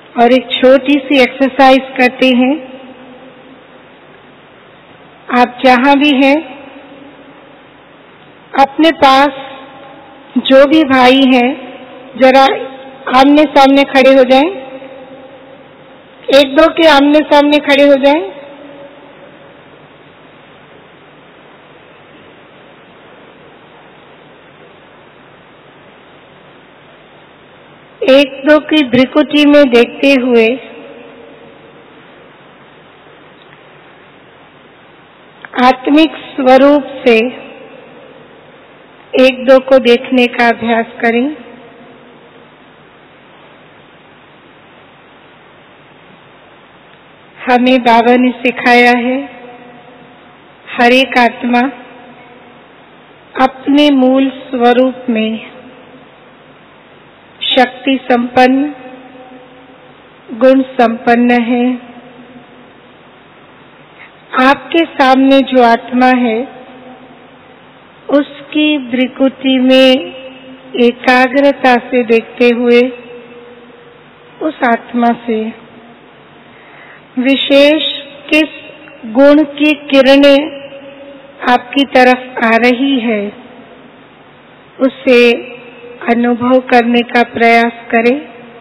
और एक छोटी सी एक्सरसाइज करते हैं। आप जहां भी हैं, अपने पास जो भी भाई हैं, जरा आमने सामने खड़े हो जाएं। एक दो के आमने सामने खड़े हो जाएं। एक दो की भ्रिकुटी में देखते हुए आत्मिक स्वरूप से एक दो को देखने का अभ्यास करें। हमें बाबा ने सिखाया है, हर एक आत्मा अपने मूल स्वरूप में शक्ति संपन्न, गुण संपन्न है। आपके सामने जो आत्मा है, उसकी भ्रिकुटी में एकाग्रता से देखते हुए उस आत्मा से विशेष किस गुण की किरणें आपकी तरफ आ रही है, उसे अनुभव करने का प्रयास करें।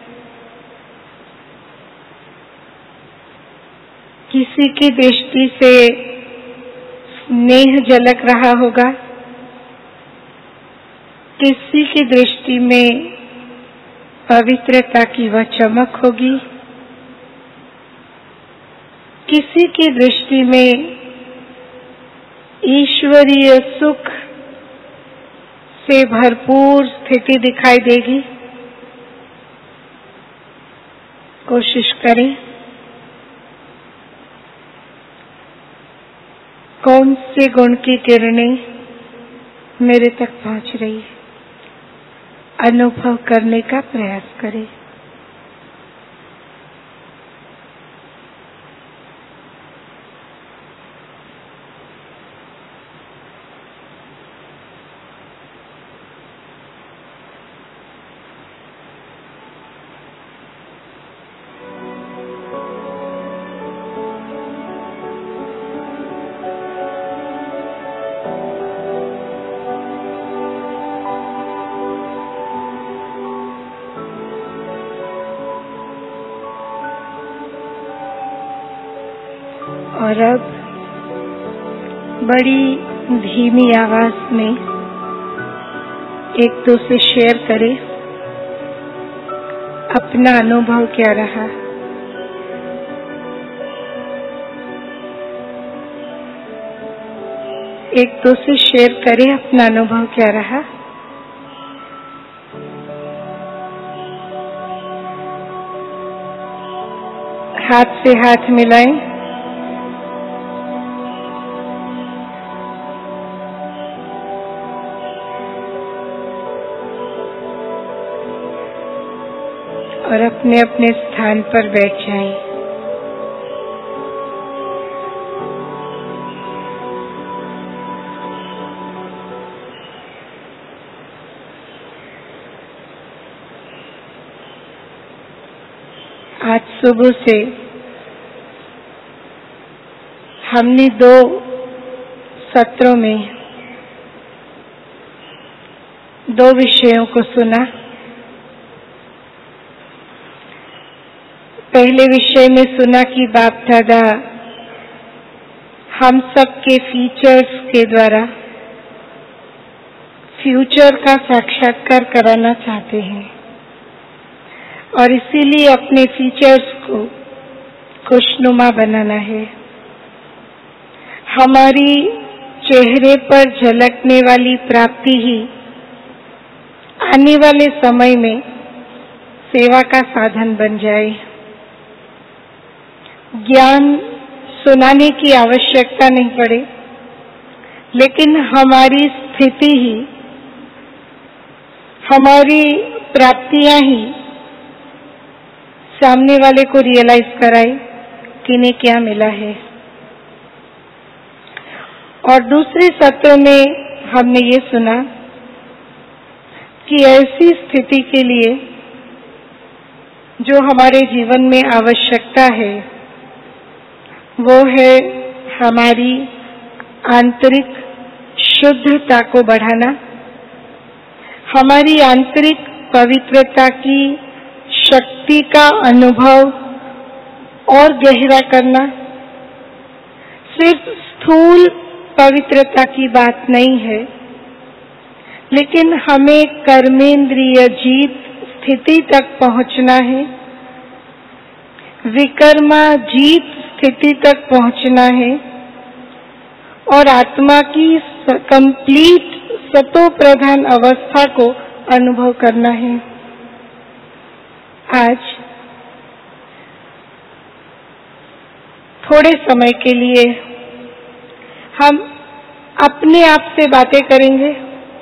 किसी की दृष्टि से स्नेह झलक रहा होगा, किसी की दृष्टि में पवित्रता की वह चमक होगी, किसी की दृष्टि में ईश्वरीय सुख से भरपूर स्थिति दिखाई देगी। कोशिश करें, कौन से गुण की किरणें मेरे तक पहुंच रही है, अनुभव करने का प्रयास करें। और अब बड़ी धीमी आवाज में एक दो से शेयर करें, अपना अनुभव क्या रहा। एक दो से शेयर करें, अपना अनुभव क्या रहा। हाथ से हाथ मिलाएं। और अपने अपने स्थान पर बैठ जाएं। आज सुबह से हमने 2 सत्रों में 2 विषयों को सुना। पहले विषय में सुना कि बाप दादा हम सब के फीचर्स के द्वारा फ्यूचर का साक्षात्कार कराना चाहते हैं और इसीलिए अपने फीचर्स को खुशनुमा बनाना है। हमारी चेहरे पर झलकने वाली प्राप्ति ही आने वाले समय में सेवा का साधन बन जाए। ज्ञान सुनाने की आवश्यकता नहीं पड़े, लेकिन हमारी स्थिति ही, हमारी प्राप्तियां ही सामने वाले को रियलाइज कराए कि इन्हें क्या मिला है। और दूसरे सत्र में हमने ये सुना कि ऐसी स्थिति के लिए जो हमारे जीवन में आवश्यकता है वो है हमारी आंतरिक शुद्धता को बढ़ाना, हमारी आंतरिक पवित्रता की शक्ति का अनुभव और गहरा करना। सिर्फ स्थूल पवित्रता की बात नहीं है, लेकिन हमें कर्मेंद्रिय जीत स्थिति तक पहुंचना है, विकर्मा जीत स्थिति तक पहुंचना है और आत्मा की कंप्लीट सतो प्रधान अवस्था को अनुभव करना है। आज थोड़े समय के लिए हम अपने आप से बातें करेंगे।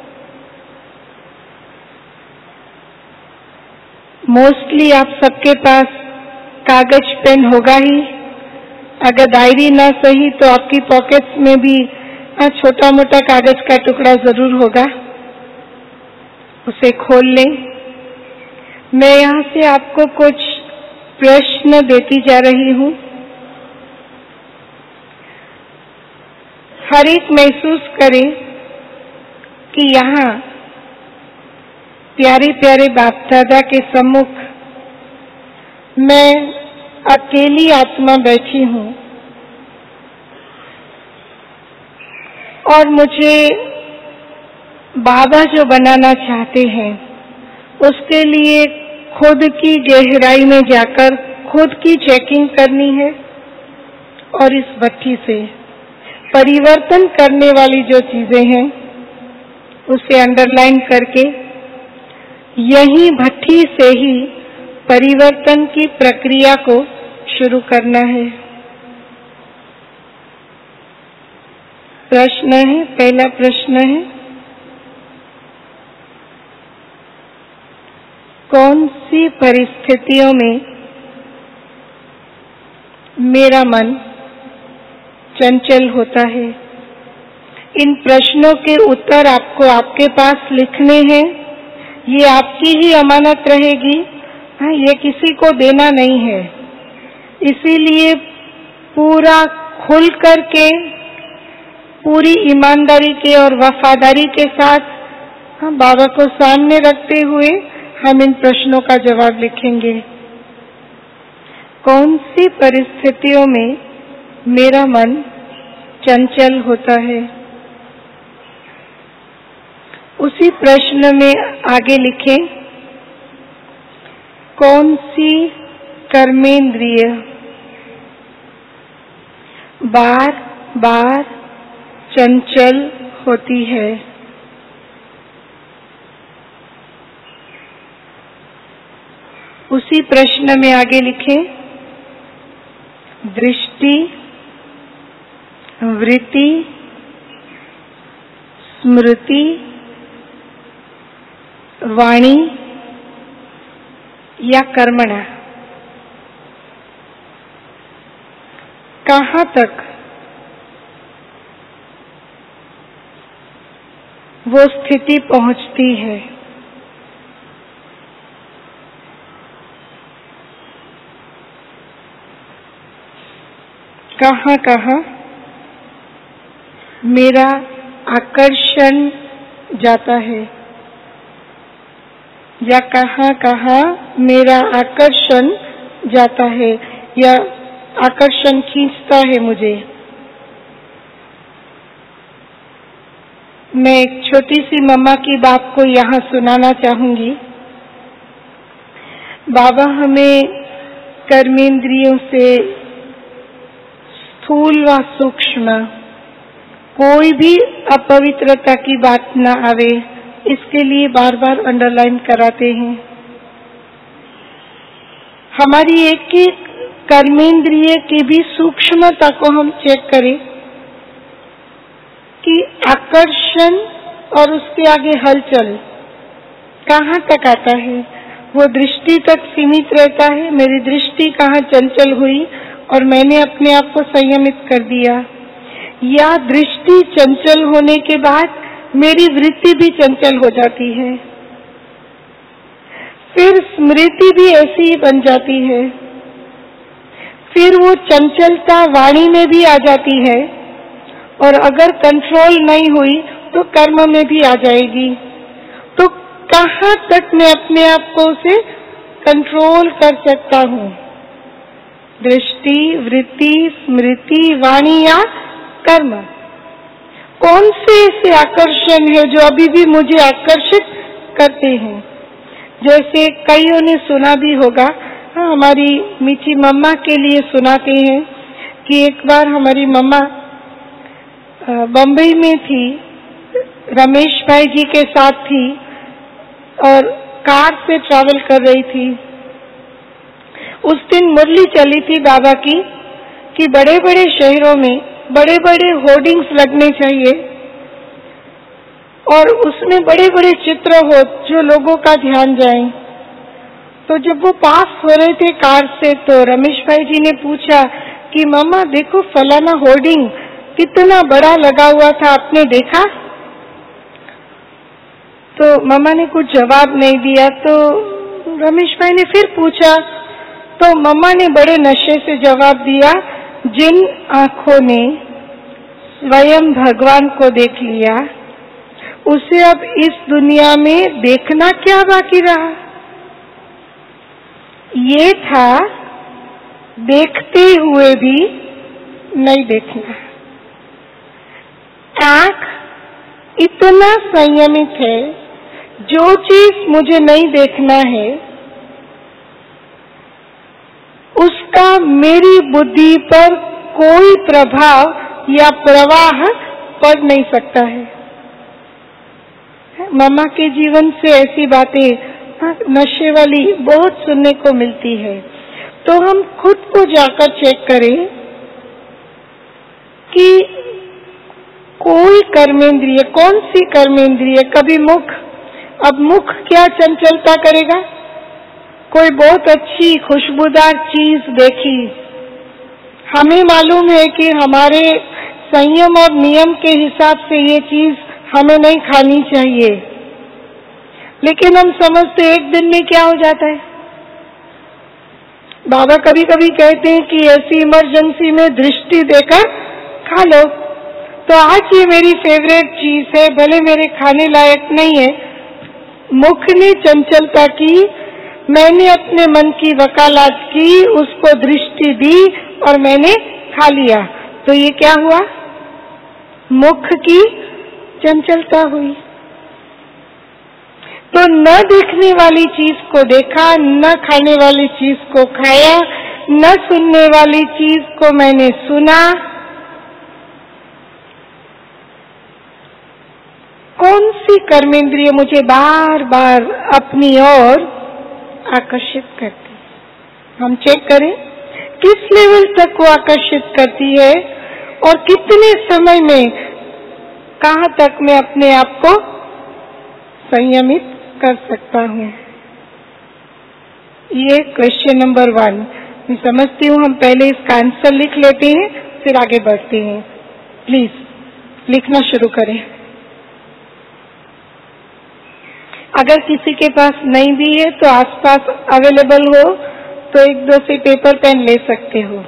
मोस्टली आप सबके पास कागज पेन होगा ही, अगर डायरी ना सही तो आपकी पॉकेट्स में भी छोटा मोटा कागज का टुकड़ा जरूर होगा, उसे खोल लें। मैं यहाँ से आपको कुछ प्रश्न देती जा रही हूँ। हर एक महसूस करें कि यहाँ प्यारे प्यारे बाप दादा के सम्मुख मैं अकेली आत्मा बैठी हूँ और मुझे बाबा जो बनाना चाहते हैं उसके लिए खुद की गहराई में जाकर खुद की चेकिंग करनी है और इस भट्ठी से परिवर्तन करने वाली जो चीजें हैं उसे अंडरलाइन करके यही भट्ठी से ही परिवर्तन की प्रक्रिया को शुरू करना है। प्रश्न है, पहला प्रश्न है, कौन सी परिस्थितियों में मेरा मन चंचल होता है? इन प्रश्नों के उत्तर आपको आपके पास लिखने हैं। ये आपकी ही अमानत रहेगी, ये किसी को देना नहीं है। इसीलिए पूरा खुल करके, पूरी ईमानदारी के और वफादारी के साथ बाबा को सामने रखते हुए हम इन प्रश्नों का जवाब लिखेंगे। कौन सी परिस्थितियों में मेरा मन चंचल होता है? उसी प्रश्न में आगे लिखें, कौन सी कर्मेंद्रिय बार बार चंचल होती है? उसी प्रश्न में आगे लिखें, दृष्टि, वृत्ति, स्मृति, वाणी या कर्मणा, कहाँ तक वो स्थिति पहुंचती है? कहाँ कहाँ मेरा आकर्षण जाता है या कहाँ कहाँ मेरा आकर्षण जाता है या आकर्षण खींचता है मुझे? मैं एक छोटी सी मम्मा की बात को यहाँ सुनाना चाहूंगी। बाबा हमें कर्मेंद्रियों से स्थूल व सूक्ष्म कोई भी अपवित्रता की बात न आवे, इसके लिए बार बार अंडरलाइन कराते हैं। हमारी एक एक कर्मेंद्रिय की भी सूक्ष्मता को हम चेक करें कि आकर्षण और उसके आगे हलचल कहाँ तक आता है। वो दृष्टि तक सीमित रहता है, मेरी दृष्टि कहाँ चंचल हुई और मैंने अपने आप को संयमित कर दिया, या दृष्टि चंचल होने के बाद मेरी वृत्ति भी चंचल हो जाती है। फिर स्मृति भी ऐसी ही बन जाती है, फिर वो चंचलता वाणी में भी आ जाती है, और अगर कंट्रोल नहीं हुई तो कर्म में भी आ जाएगी। तो कहाँ तक मैं अपने आप को उसे कंट्रोल कर सकता हूँ? दृष्टि, वृत्ति, स्मृति, वाणी या कर्म? कौन से ऐसे आकर्षण है जो अभी भी मुझे आकर्षित करते हैं? जैसे कईयों ने सुना भी होगा, हमारी मीठी मम्मा के लिए सुनाते हैं कि एक बार हमारी मम्मा बम्बई में थी, रमेश भाई जी के साथ थी और कार से ट्रैवल कर रही थी। उस दिन मुरली चली थी बाबा की कि बड़े बड़े शहरों में बड़े बड़े होर्डिंग्स लगने चाहिए और उसमें बड़े बड़े चित्र हो जो लोगों का ध्यान जाए। तो जब वो पास हो रहे थे कार से तो रमेश भाई जी ने पूछा कि मम्मा देखो फलाना होर्डिंग कितना बड़ा लगा हुआ था, आपने देखा? तो मम्मा ने कुछ जवाब नहीं दिया। तो रमेश भाई ने फिर पूछा, तो मम्मा ने बड़े नशे से जवाब दिया, जिन आंखों ने स्वयं भगवान को देख लिया उसे अब इस दुनिया में देखना क्या बाकी रहा। ये था देखते हुए भी नहीं देखना। आंख इतना संयमित है, जो चीज मुझे नहीं देखना है उसका मेरी बुद्धि पर कोई प्रभाव या प्रवाह पड़ नहीं सकता है। मामा के जीवन से ऐसी बातें नशे वाली बहुत सुनने को मिलती है। तो हम खुद को जाकर चेक करें कि कोई कर्मेंद्रिय, कौन सी कर्मेंद्रिय, कभी मुख, अब मुख क्या चंचलता करेगा? कोई बहुत अच्छी खुशबूदार चीज देखी, हमें मालूम है कि हमारे संयम और नियम के हिसाब से ये चीज हमें नहीं खानी चाहिए, लेकिन हम समझते एक दिन में क्या हो जाता है। बाबा कभी कभी कहते हैं कि ऐसी इमरजेंसी में दृष्टि देकर खा लो। तो आज ये मेरी फेवरेट चीज है, भले मेरे खाने लायक नहीं है, मुख ने चंचलता की, मैंने अपने मन की वकालत की, उसको दृष्टि दी और मैंने खा लिया। तो ये क्या हुआ? मुख की चंचलता हुई। तो न देखने वाली चीज को देखा, न खाने वाली चीज को खाया, न सुनने वाली चीज को मैंने सुना। कौन सी कर्मेंद्रिय मुझे बार बार अपनी ओर आकर्षित करती है? हम चेक करें किस लेवल तक वो आकर्षित करती है और कितने समय में, कहाँ तक मैं अपने आप को संयमित कर सकता हूँ। ये क्वेश्चन नंबर 1। मैं समझती हूँ हम पहले इसका आंसर लिख लेते हैं, फिर आगे बढ़ते हैं। प्लीज लिखना शुरू करें। अगर किसी के पास नहीं भी है तो आसपास अवेलेबल हो तो 1-2 से पेपर पेन ले सकते हो।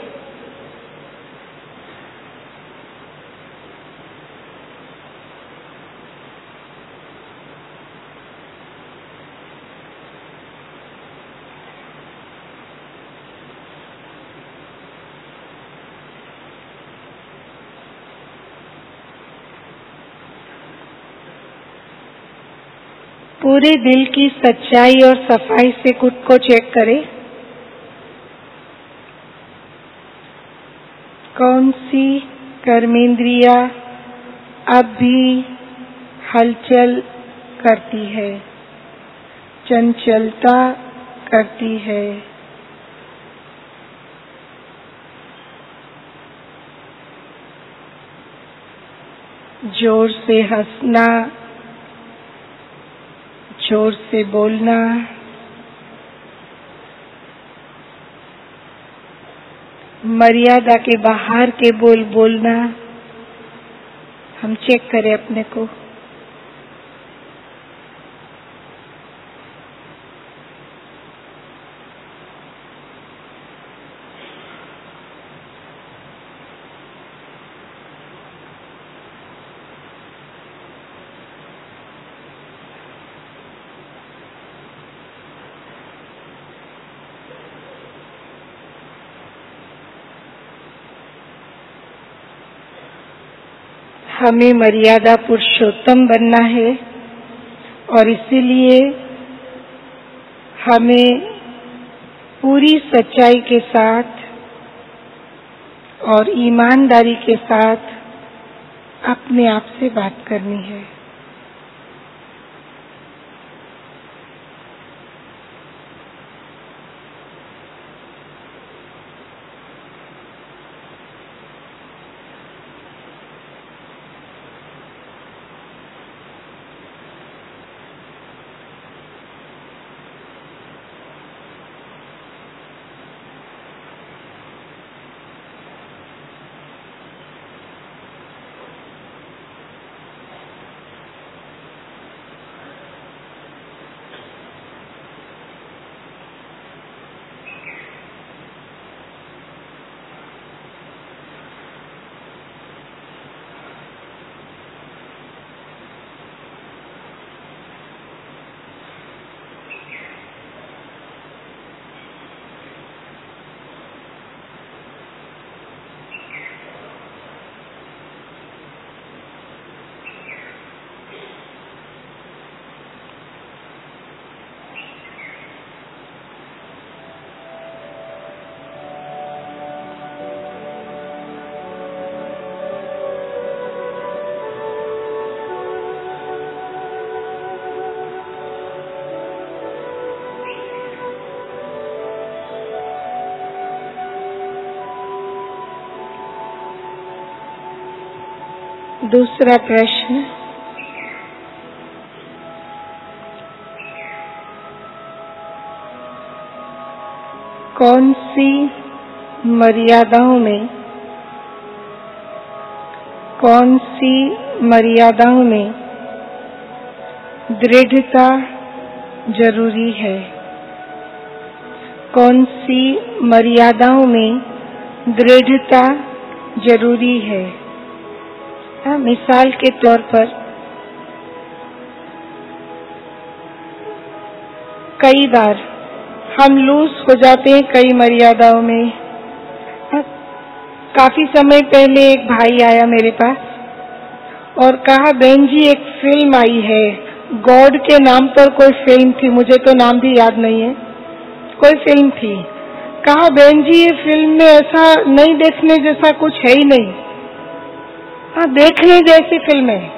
पूरे दिल की सच्चाई और सफाई से खुद को चेक करें। कौन सी कर्मेंद्रिया अब भी हलचल करती है, चंचलता करती है? जोर से हंसना, जोर से बोलना, मर्यादा के बाहर के बोल बोलना। हम चेक करें अपने को। हमें मर्यादा पुरुषोत्तम बनना है और इसीलिए हमें पूरी सच्चाई के साथ और ईमानदारी के साथ अपने आप से बात करनी है। दूसरा प्रश्न, कौन सी मर्यादाओं में दृढ़ता जरूरी है? कौन सी मर्यादाओं में दृढ़ता जरूरी है? मिसाल के तौर पर कई बार हम लूज हो जाते हैं कई मर्यादाओं में। काफी समय पहले एक भाई आया मेरे पास और कहा, बहन जी एक फिल्म आई है, गॉड के नाम पर कोई फिल्म थी, मुझे तो नाम भी याद नहीं है, कोई फिल्म थी। कहा, बहन जी ये फिल्म में ऐसा नहीं देखने जैसा कुछ है ही नहीं। हाँ, देखने जैसी फिल्म है,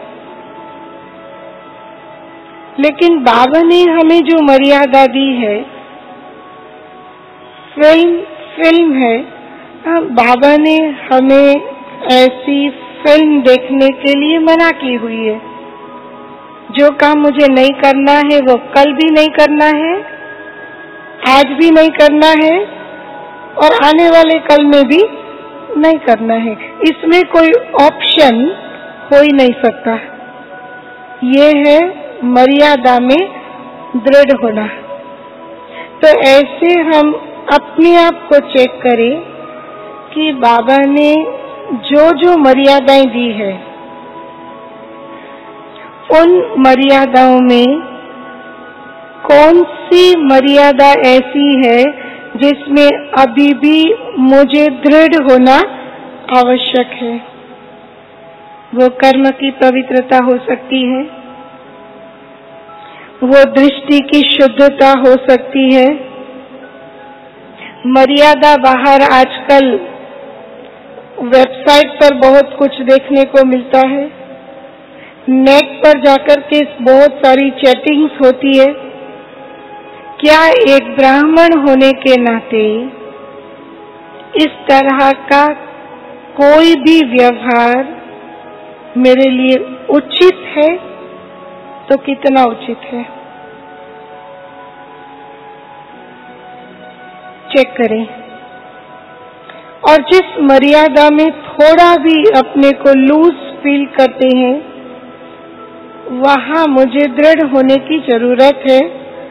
लेकिन बाबा ने हमें जो मर्यादा दी है, फिल्म है। हाँ, बाबा ने हमें ऐसी फिल्म देखने के लिए मना की हुई है। जो काम मुझे नहीं करना है वो कल भी नहीं करना है, आज भी नहीं करना है और आने वाले कल में भी नहीं करना है। इसमें कोई ऑप्शन हो ही नहीं सकता। ये है मर्यादा में दृढ़ होना। तो ऐसे हम अपने आप को चेक करें कि बाबा ने जो जो मर्यादाएं दी है, उन मर्यादाओं में कौन सी मर्यादा ऐसी है जिसमें अभी भी मुझे दृढ़ होना आवश्यक है। वो कर्म की पवित्रता हो सकती है, वो दृष्टि की शुद्धता हो सकती है। मर्यादा बाहर आजकल वेबसाइट पर बहुत कुछ देखने को मिलता है, नेट पर जाकर के बहुत सारी चैटिंग्स होती है। क्या एक ब्राह्मण होने के नाते इस तरह का कोई भी व्यवहार मेरे लिए उचित है? तो कितना उचित है, चेक करें। और जिस मर्यादा में थोड़ा भी अपने को लूज फील करते हैं, वहां मुझे दृढ़ होने की जरूरत है,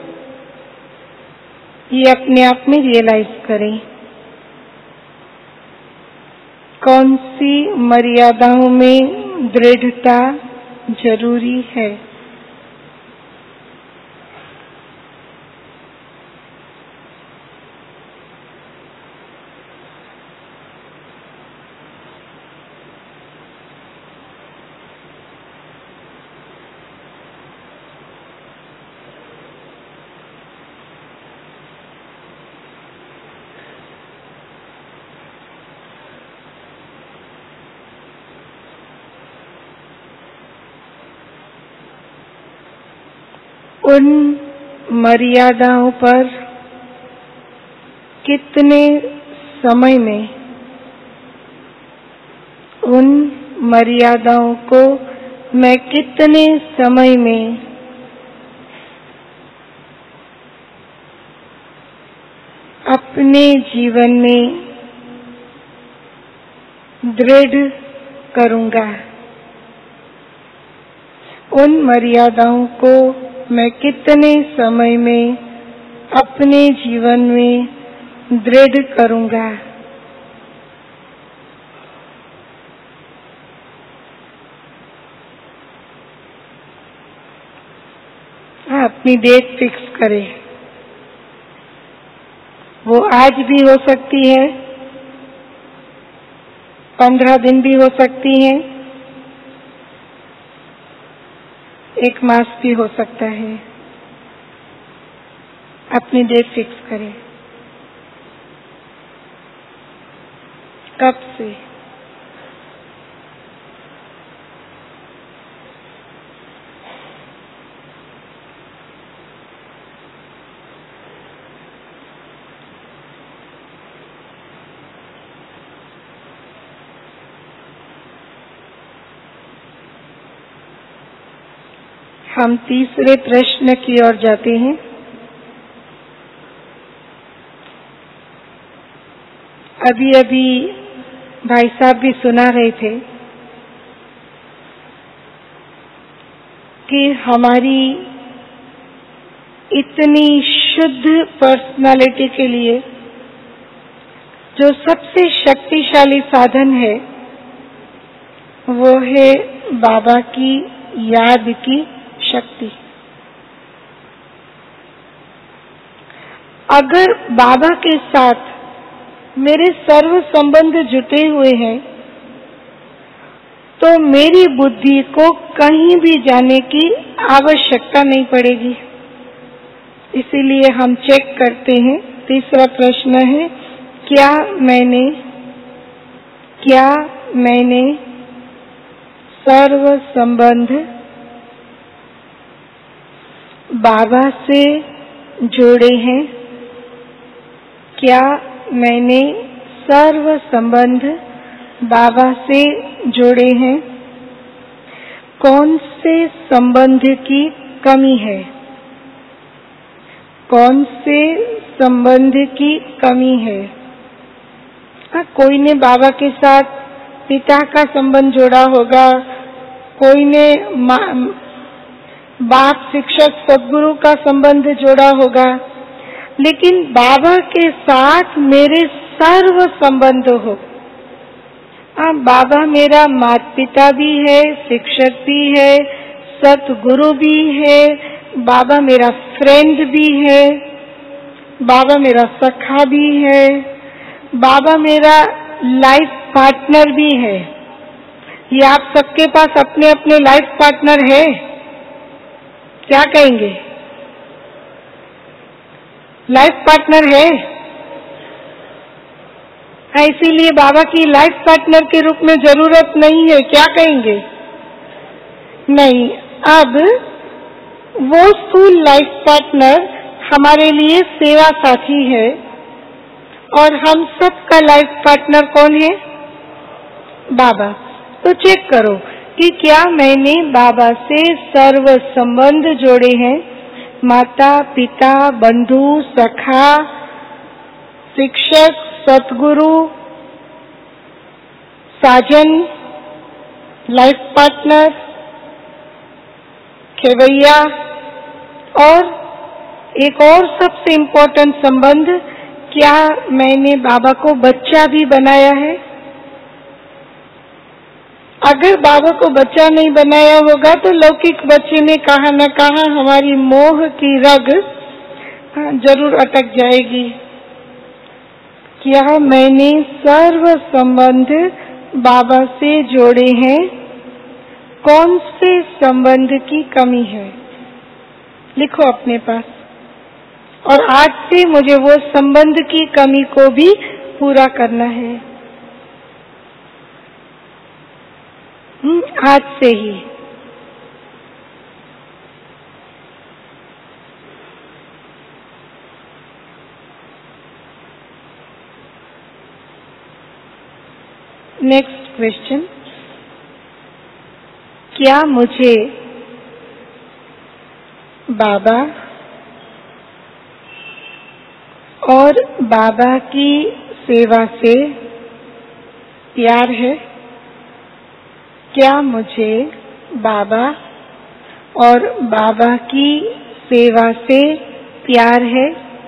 ये अपने आप में रियलाइज करें। कौन सी मर्यादाओं में दृढ़ता जरूरी है? उन मर्यादाओं पर कितने समय में, उन मर्यादाओं को मैं कितने समय में अपने जीवन में दृढ़ करूंगा। उन मर्यादाओं को मैं कितने समय में अपने जीवन में दृढ़ करूंगा। अपनी डेट फिक्स करें। वो आज भी हो सकती है, 15 दिन भी हो सकती हैं, 1 मास भी हो सकता है। अपनी डेट फिक्स करें। कब से? हम तीसरे प्रश्न की ओर जाते हैं। अभी अभी भाई साहब भी सुना रहे थे कि हमारी इतनी शुद्ध पर्सनालिटी के लिए जो सबसे शक्तिशाली साधन है वो है बाबा की याद की शक्ति। अगर बाबा के साथ मेरे सर्व संबंध जुटे हुए हैं तो मेरी बुद्धि को कहीं भी जाने की आवश्यकता नहीं पड़ेगी। इसीलिए हम चेक करते हैं। तीसरा प्रश्न है, क्या मैंने सर्व संबंध बाबा से जोड़े हैं? क्या मैंने सर्व संबंध बाबा से जोड़े हैं? कौन से संबंध की कमी है? कौन से संबंध की कमी है? कोई ने बाबा के साथ पिता का संबंध जोड़ा होगा, कोई ने बाप शिक्षक सद्गुरु का संबंध जोड़ा होगा, लेकिन बाबा के साथ मेरे सर्व संबंध हो। बाबा मेरा माता पिता भी है, शिक्षक भी है, सतगुरु भी है, बाबा मेरा फ्रेंड भी है, बाबा मेरा सखा भी है, बाबा मेरा लाइफ पार्टनर भी है। ये आप सबके पास अपने अपने लाइफ पार्टनर है? क्या कहेंगे? लाइफ पार्टनर है? इसीलिए बाबा की लाइफ पार्टनर के रूप में जरूरत नहीं है, क्या कहेंगे? नहीं। अब वो स्थूल लाइफ पार्टनर हमारे लिए सेवा साथी है और हम सबका लाइफ पार्टनर कौन है? बाबा। तो चेक करो कि क्या मैंने बाबा से सर्व संबंध जोड़े हैं? माता पिता, बंधु, सखा, शिक्षक, सतगुरु, साजन, लाइफ पार्टनर, खेवैया, और एक और सबसे इम्पोर्टेंट संबंध, क्या मैंने बाबा को बच्चा भी बनाया है? अगर बाबा को बच्चा नहीं बनाया होगा तो लौकिक बच्चे में कहाँ न कहाँ हमारी मोह की रग जरूर अटक जाएगी। क्या मैंने सर्व संबंध बाबा से जोड़े हैं? कौन से संबंध की कमी है? लिखो अपने पास, और आज से मुझे वो संबंध की कमी को भी पूरा करना है। आज से ही। नेक्स्ट क्वेश्चन, क्या मुझे बाबा और बाबा की सेवा से प्यार है? क्या मुझे बाबा और बाबा की सेवा से प्यार है?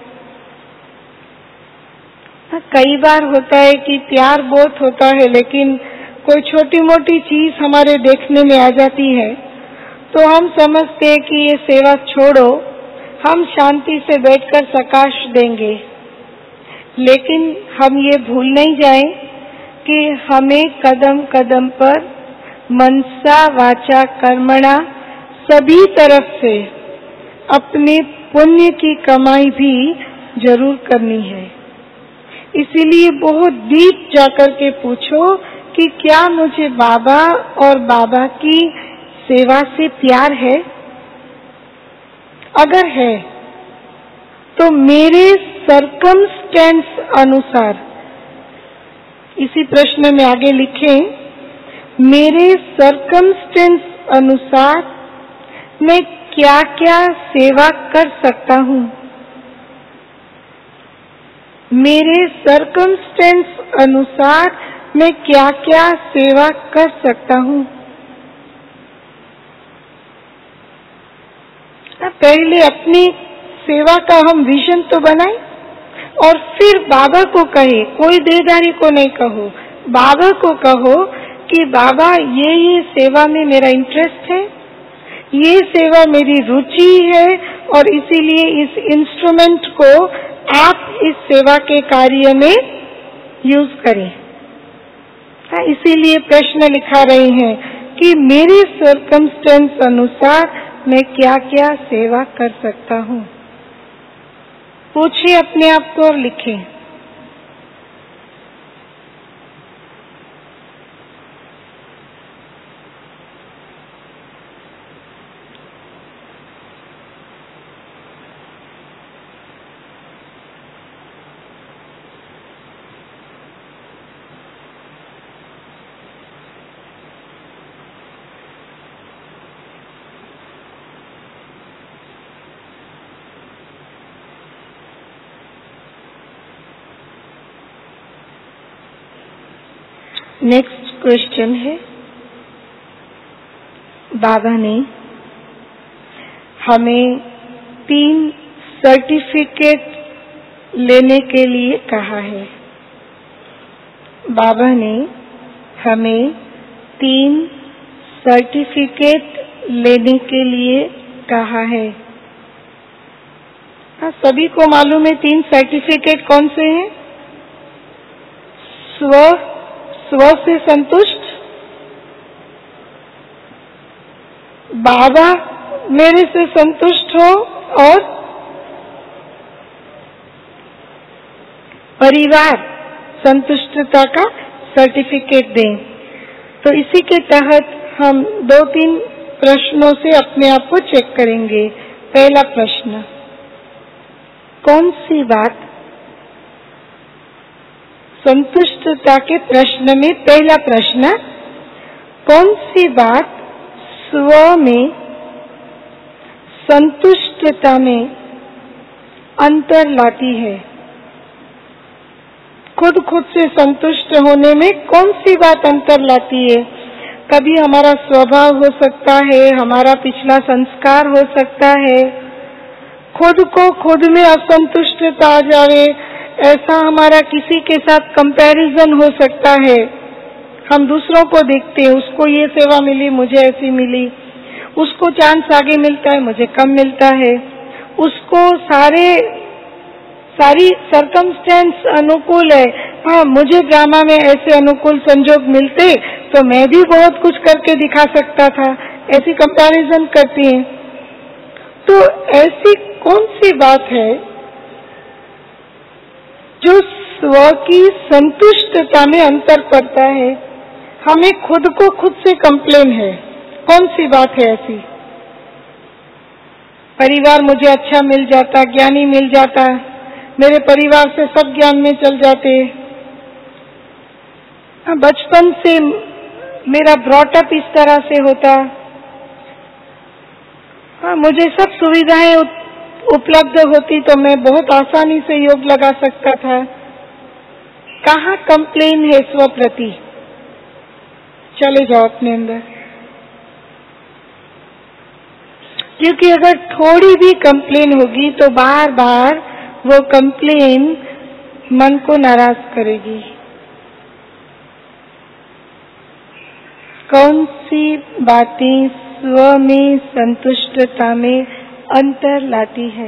कई बार होता है कि प्यार बहुत होता है, लेकिन कोई छोटी मोटी चीज हमारे देखने में आ जाती है तो हम समझते हैं कि ये सेवा छोड़ो, हम शांति से बैठकर प्रकाश देंगे। लेकिन हम ये भूल नहीं जाएं कि हमें कदम कदम पर मनसा वाचा कर्मणा सभी तरफ से अपने पुण्य की कमाई भी जरूर करनी है। इसीलिए बहुत डीप जाकर के पूछो कि क्या मुझे बाबा और बाबा की सेवा से प्यार है? अगर है तो मेरे सर्कमस्टेंस अनुसार, इसी प्रश्न में आगे लिखें, मेरे सर्कमस्टेंस अनुसार मैं क्या क्या सेवा कर सकता हूँ? मेरे सर्कमस्टेंस अनुसार मैं क्या क्या सेवा कर सकता हूँ? पहले अपनी सेवा का हम विजन तो बनाएं और फिर बाबा को कहे, कोई देहधारी को नहीं कहो, बाबा को कहो कि बाबा ये सेवा में मेरा इंटरेस्ट है, ये सेवा मेरी रुचि है और इसीलिए इस इंस्ट्रूमेंट को आप इस सेवा के कार्य में यूज करें। इसीलिए प्रश्न लिखा रहे हैं कि मेरे सर्कमस्टेंस अनुसार मैं क्या क्या सेवा कर सकता हूँ। पूछिए अपने आप को और लिखें। नेक्स्ट क्वेश्चन है, बाबा ने हमें 3 सर्टिफिकेट लेने के लिए कहा है। बाबा ने हमें 3 सर्टिफिकेट लेने के लिए कहा है। सभी को मालूम है 3 सर्टिफिकेट कौन से हैं? स्व से संतुष्ट, बाबा मेरे से संतुष्ट हो और परिवार संतुष्टता का सर्टिफिकेट दें। तो इसी के तहत हम 2-3 प्रश्नों से अपने आप को चेक करेंगे। पहला प्रश्न, कौन सी बात संतुष्टता के प्रश्न में पहला प्रश्न, कौन सी बात स्व में संतुष्टता में अंतर लाती है? खुद से संतुष्ट होने में कौन सी बात अंतर लाती है? कभी हमारा स्वभाव हो सकता है, हमारा पिछला संस्कार हो सकता है, खुद को खुद में असंतुष्टता आ जावे, ऐसा हमारा किसी के साथ कंपैरिजन हो सकता है। हम दूसरों को देखते हैं, उसको ये सेवा मिली, मुझे ऐसी मिली, उसको चांस आगे मिलता है, मुझे कम मिलता है, उसको सारी सर्कमस्टेंस अनुकूल है, हाँ मुझे ड्रामा में ऐसे अनुकूल संजोग मिलते तो मैं भी बहुत कुछ करके दिखा सकता था, ऐसी कंपैरिजन करती हैं। तो ऐसी कौन सी बात है जो स्व की संतुष्टता में अंतर पड़ता है? हमें खुद को खुद से कंप्लेन है, कौन सी बात है ऐसी? परिवार मुझे अच्छा मिल जाता, ज्ञानी मिल जाता, मेरे परिवार से सब ज्ञान में चल जाते, बचपन से मेरा ब्रॉटअप इस तरह से होता, मुझे सब सुविधाएं उपलब्ध होती तो मैं बहुत आसानी से योग लगा सकता था। कहाँ कंप्लेन है स्व प्रति? चले जाओ अपने अंदर, क्योंकि अगर थोड़ी भी कंप्लेन होगी तो बार बार वो कंप्लेन मन को नाराज करेगी। कौन सी बातें स्व में संतुष्टता में अंतर लाती है?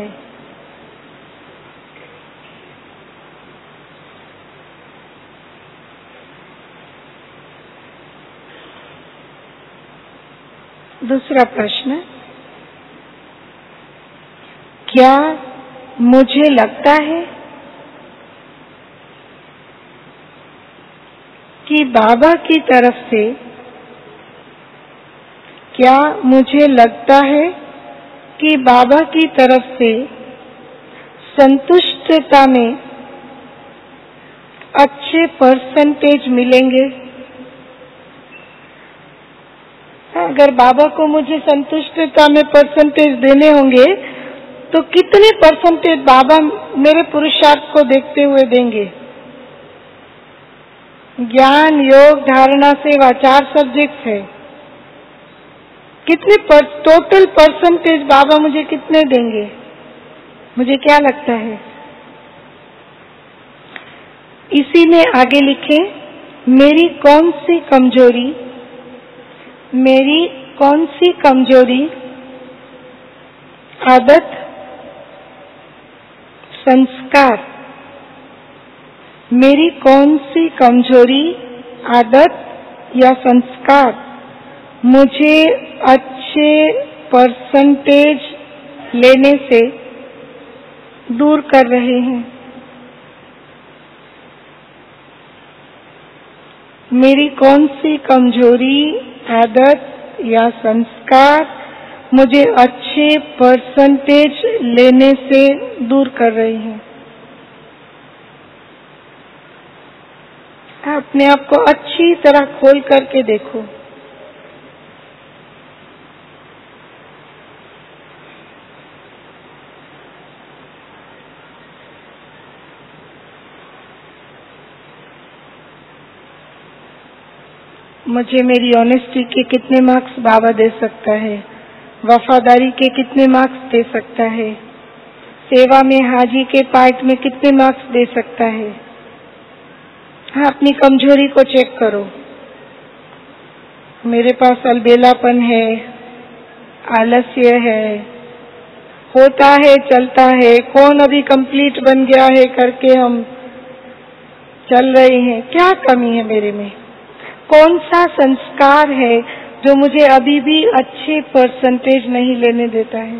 दूसरा प्रश्न, क्या मुझे लगता है कि बाबा की तरफ से, क्या मुझे लगता है कि बाबा की तरफ से संतुष्टता में अच्छे परसेंटेज मिलेंगे? अगर बाबा को मुझे संतुष्टता में परसेंटेज देने होंगे तो कितने परसेंटेज बाबा मेरे पुरुषार्थ को देखते हुए देंगे? ज्ञान, योग, धारणा, सेवा 4 सब्जेक्ट्स है। कितने टोटल परसेंटेज बाबा मुझे कितने देंगे? मुझे क्या लगता है? इसी में आगे लिखे, मेरी कौन सी कमजोरी, मेरी कौन सी कमजोरी, आदत, संस्कार, मेरी कौन सी कमजोरी, आदत या संस्कार मुझे अच्छे परसेंटेज लेने से दूर कर रहे हैं? मेरी कौन सी कमजोरी, आदत या संस्कार मुझे अच्छे परसेंटेज लेने से दूर कर रहे हैं? अपने आप को अच्छी तरह खोल करके देखो। मुझे मेरी ऑनेस्टी के कितने मार्क्स बाबा दे सकता है? वफादारी के कितने मार्क्स दे सकता है? सेवा में हाजी के पार्ट में कितने मार्क्स दे सकता है? हाँ, अपनी कमजोरी को चेक करो। मेरे पास अलबेलापन है, आलस्य है, होता है, चलता है, कौन अभी कंप्लीट बन गया है करके हम चल रहे हैं। क्या कमी है मेरे में? कौन सा संस्कार है जो मुझे अभी भी अच्छे परसेंटेज नहीं लेने देता है?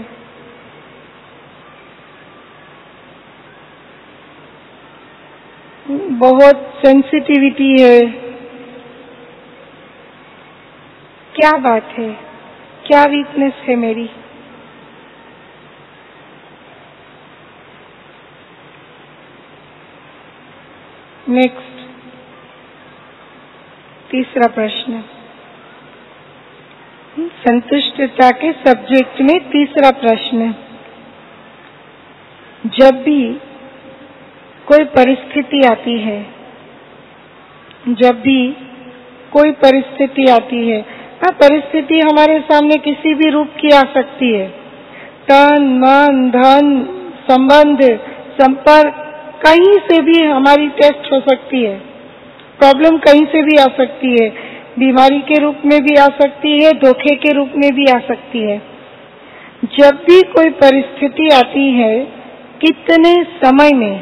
बहुत सेंसिटिविटी है। क्या बात है? क्या वीकनेस है मेरी? नेक्स्ट, तीसरा प्रश्न, संतुष्टता के सब्जेक्ट में तीसरा प्रश्न, जब भी कोई परिस्थिति आती है, जब भी कोई परिस्थिति आती है, परिस्थिति हमारे सामने किसी भी रूप की आ सकती है। तन, मन, धन, संबंध, संपर्क, कहीं से भी हमारी टेस्ट हो सकती है। प्रॉब्लम कहीं से भी आ सकती है, बीमारी के रूप में भी आ सकती है, धोखे के रूप में भी आ सकती है। जब भी कोई परिस्थिति आती है, कितने समय में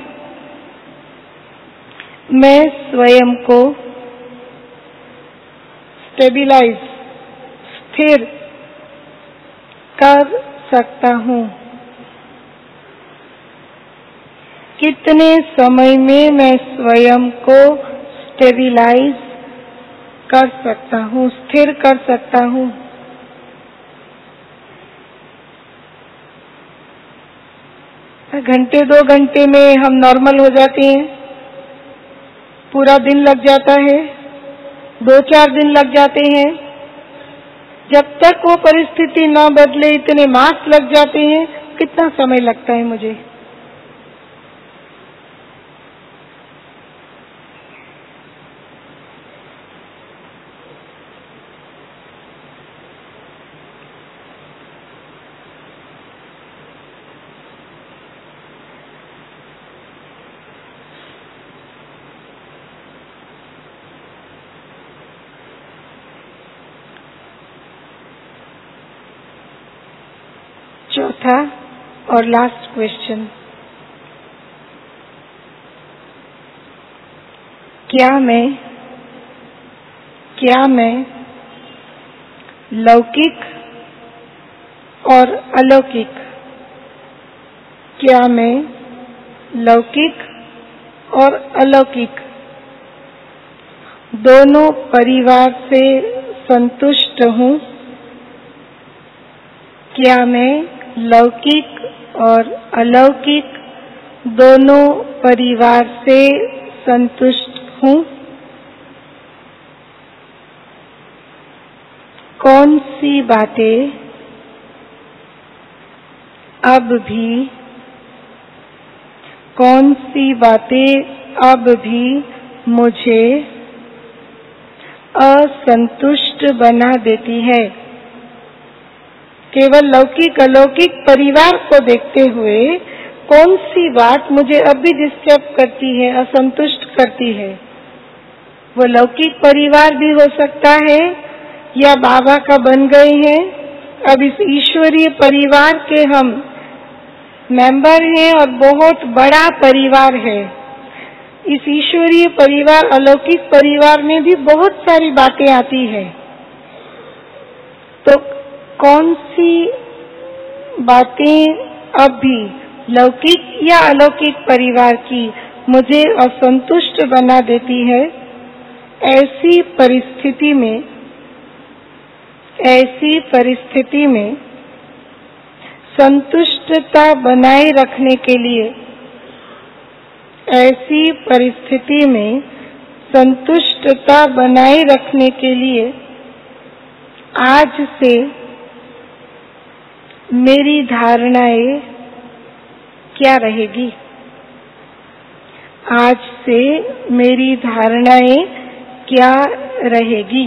मैं स्वयं को स्टेबिलाइज, स्थिर कर सकता हूँ? कितने समय में मैं स्वयं को स्टेबिलाइज कर सकता हूँ, स्थिर कर सकता हूँ? घंटे 2 घंटे में हम नॉर्मल हो जाते हैं, पूरा दिन लग जाता है, 2-4 दिन लग जाते हैं। जब तक वो परिस्थिति न बदले इतने मास लग जाते हैं, कितना समय लगता है मुझे। चौथा और लास्ट क्वेश्चन, क्या मैं लौकिक और अलौकिक, क्या मैं लौकिक और अलौकिक दोनों परिवार से संतुष्ट हूँ? क्या मैं लौकिक और अलौकिक दोनों परिवार से संतुष्ट हूँ? कौन सी बातें अब भी मुझे असंतुष्ट बना देती है? केवल लौकिक अलौकिक परिवार को देखते हुए कौन सी बात मुझे अब भी डिस्टर्ब करती है, असंतुष्ट करती है? वो लौकिक परिवार भी हो सकता है या बाबा का बन गए हैं, अब इस ईश्वरीय परिवार के हम मेंबर हैं और बहुत बड़ा परिवार है। इस ईश्वरीय परिवार अलौकिक परिवार में भी बहुत सारी बातें आती है। तो कौन सी बातें अब भी लौकिक या अलौकिक परिवार की मुझे असंतुष्ट बना देती है? ऐसी परिस्थिति में संतुष्टता बनाए रखने के लिए, आज से मेरी धारणाएं क्या रहेगी? आज से मेरी धारणाएं क्या रहेगी?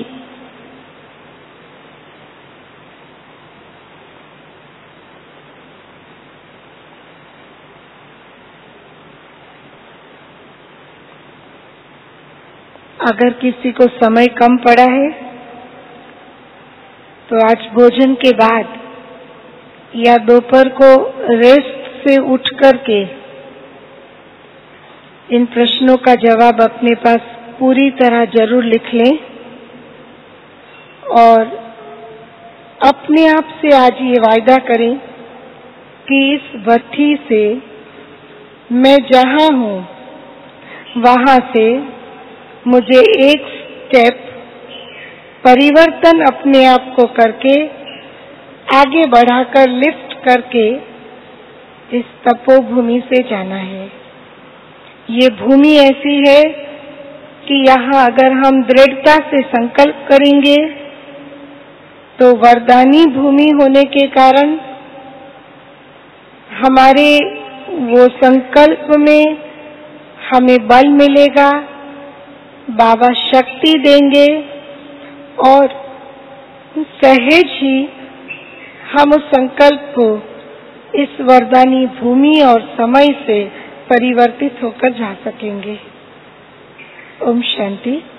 अगर किसी को समय कम पड़ा है तो आज भोजन के बाद या दोपहर को रेस्ट से उठ करके इन प्रश्नों का जवाब अपने पास पूरी तरह जरूर लिख लें और अपने आप से आज ये वायदा करें कि इस भट्ठी से मैं जहाँ हूँ वहाँ से मुझे एक स्टेप परिवर्तन अपने आप को करके आगे बढ़ाकर लिफ्ट करके इस तपोभूमि से जाना है। ये भूमि ऐसी है कि यहाँ अगर हम दृढ़ता से संकल्प करेंगे तो वरदानी भूमि होने के कारण हमारे वो संकल्प में हमें बल मिलेगा, बाबा शक्ति देंगे और सहज ही हम उस संकल्प को इस वरदानी भूमि और समय से परिवर्तित होकर जा सकेंगे। ओम शांति।